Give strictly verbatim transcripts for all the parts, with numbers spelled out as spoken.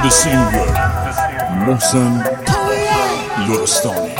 The singer محسن لرستانی.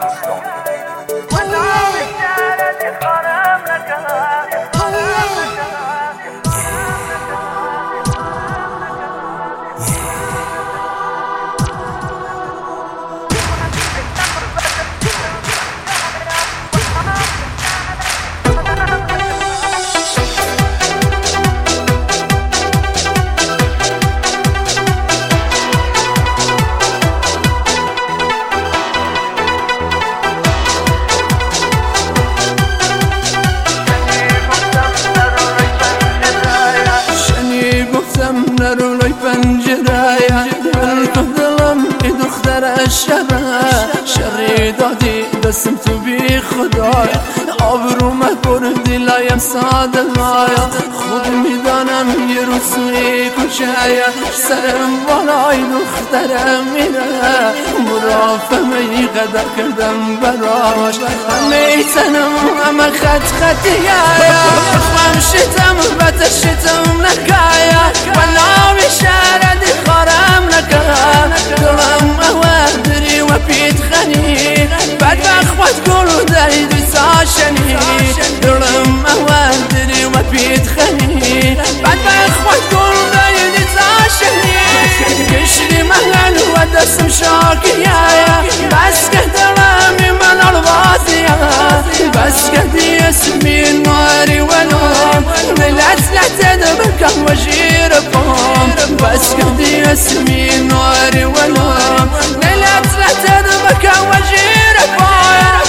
نرو لای پنجره من دلم ای دختر شره شری دادی دستم تو بی خدای آبرو مکردی لایم ساده لایا خود میدانم یه روزی کشه سرم بالای دخترم میره مرافمه ای قدر کردم براش همه تنم همه خط خطیه خم شتم بطر شتم نکایا ناوی شردی خارم نکرد دلم اوه دری و پیت خنی بد بخوت گلو داری دوی ساشنی دلم اوه دری و پیت خنی بد بخوت گلو داری دوی ساشنی کشری محل و دستم شاکیه بس که دلمی من الوازیه بس که دی اسمی نواری و نوم ملت لتد بکم و جیر بس كدي اسمي ناري ونوم ليلة ثلاثة بكى وجير فاير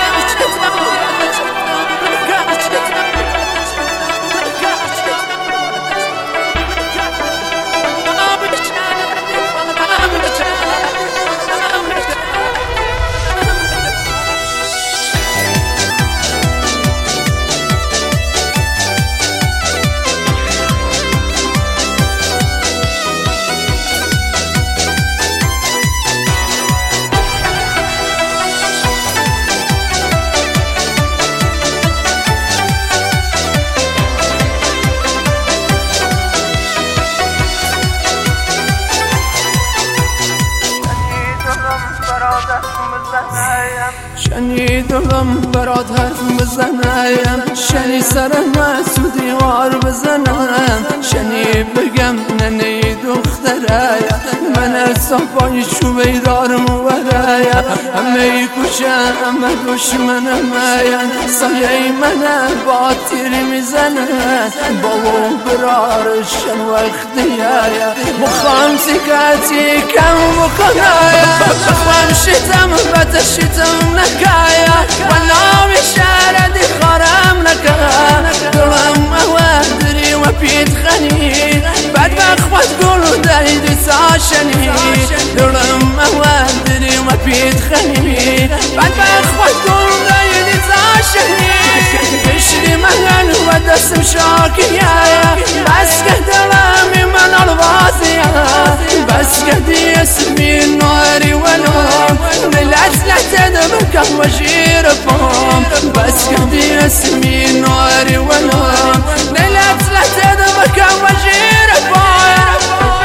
شنی دلم برات حرف بزنم شنی سرم مسو دیوار بزنم شنی بگم ننه دختره من از پای شو بیدارم وره همه کشه همه دشمنم سایه من با تیر میزنه بابا برارشن وقتیه مخوام سکتی کم بکنه مخوام شتم بطر شتم نکایا و ناوی شردی خارم نکا دلم اوه دری و پیت خنی بد بخوت گلو داری دوی ساشنی دلم اوه دری و پیت خنی بد بخوت گلو داری دوی ساشنی کشری محل و دستم شاکیه بس که دلمی من الوازیه بس که دی اسمی نواری و نوم ملت لتد بکم و جیر فام بس که دی اسمی نواری و نوم ملت لتد بکم و جیر فام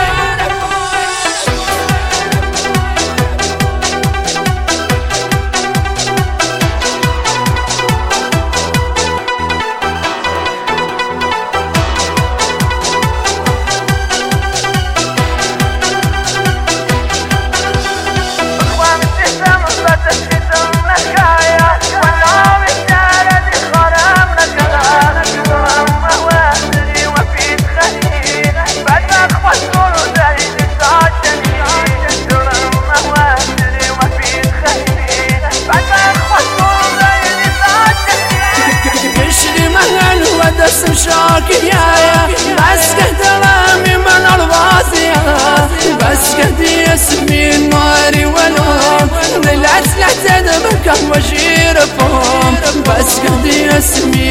دستم شاکیه بس که دلمی من الوازیه بس که دی اسمی نواری و نوم ملت لتد بکم و جیر فام بس که دی اسمی